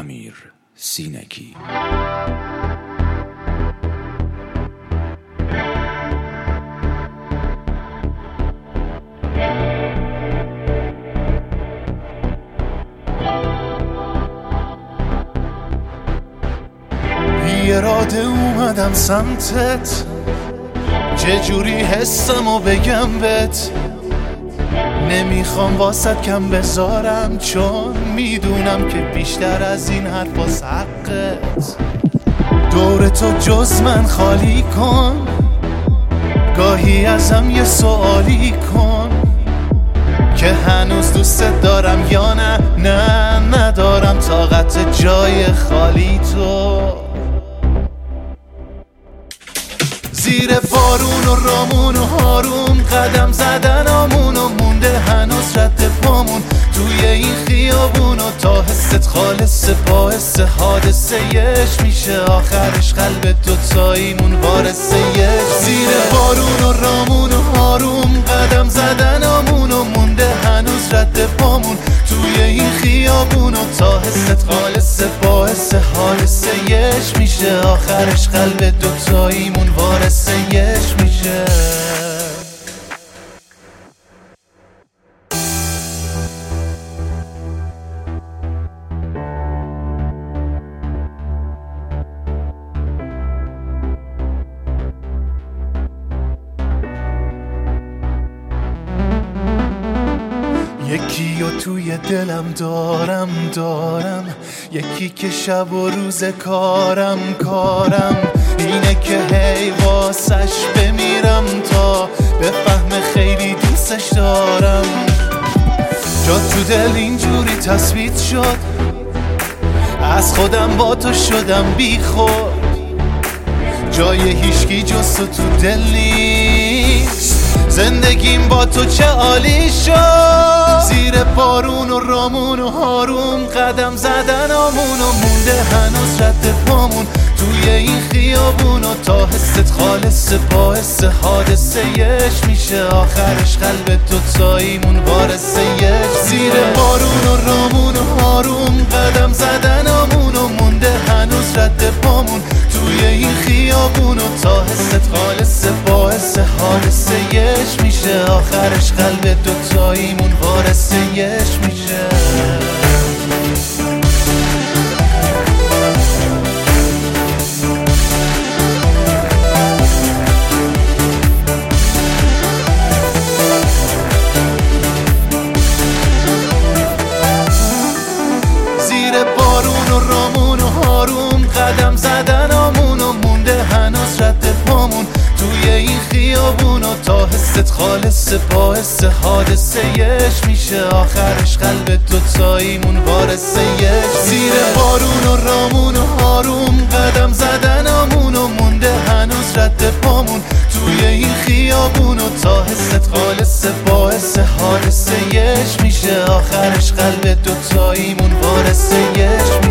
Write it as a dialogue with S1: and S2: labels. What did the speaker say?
S1: امیر سینگی.
S2: بی اراده اومدم سمتت، چجوری حسمو بگم بهت. نمیخوام واسط کم بذارم، چون میدونم که بیشتر از این حرفاس حقت. دور تو جز من خالی کن، گاهی ازم یه سوالی کن که هنوز دوست دارم یا نه ندارم طاقت جای خالی تو. زیر بارون و رامون و هارون قدم زدن آمون و مونده هنوز رد پامون توی این خیابون و تا حست خالص باعث حادثه یش میشه آخرش قلب دوتاییمون وارثه یش. زیر بارون و رامون و هارون قدم زدن آمون و مونده هنوز رد پامون توی این خیابون و تا حست خالص باعث حادثه یش میشه آخرش قلب دوتاییمون وارثه یش میشه. یکی و توی دلم دارم یکی که شب و روز کارم اینه که هی واسش بمیرم تا بفهم خیلی دوستش دارم. جا تو دل اینجوری تثبیت شد، از خودم با تو شدم بی خود. جای هیچکی جز تو دل نیست، زندگیم با تو چه عالی شد. زیر بارون و رامون و هارون قدم زدن آمون و مونده هنوز رد پامون توی این خیابون و تا حست خالص باعث حادثه یش میشه آخرش قلب دوتاییمون وارثه یش. زیر بارون و رامون و هارون قدم زدن آمون و مونده هنوز رد پامون توی این خیابون و تا حست خالص باعث حادثه یش میشه آخرش قلب دوتاییمون وارثه یش میشه. زیر بارون و رامون و هارون قدم زدن آمون و مونده هنوز رد پامون توی این خیابون و تا حست خالص باعث حادثه یش میشه آخرش قلب دوتاییمون وارثه یش. زیر بارون و رامون و هارون قدم زدن آمون و مونده هنوز رد پامون توی این خیابون و تا حست خالص باعث حادثه یش میشه آخرش قلب دوتاییمون وارثه یش.